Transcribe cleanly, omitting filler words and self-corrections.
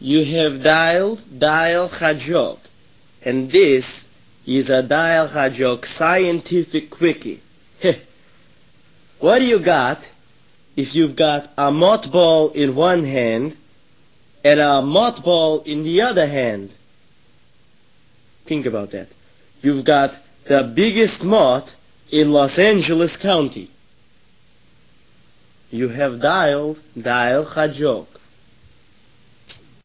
You have dialed Dial Hajok, and this is a Dial Hajok scientific quickie. What do you got if you've got a mothball in one hand and a mothball in the other hand? Think about that. You've got the biggest moth in Los Angeles County. You have dialed Dial Hajok.